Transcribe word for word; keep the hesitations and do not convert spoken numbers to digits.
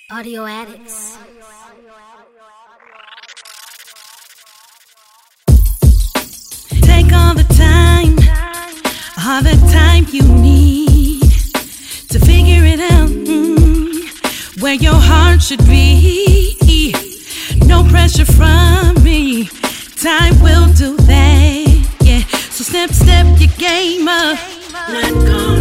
Audio Addicts. Take all the time, all the time you need to figure it out, mm, where your heart should be. No pressure from me, time will do that, yeah. So step, step your game up, not gonna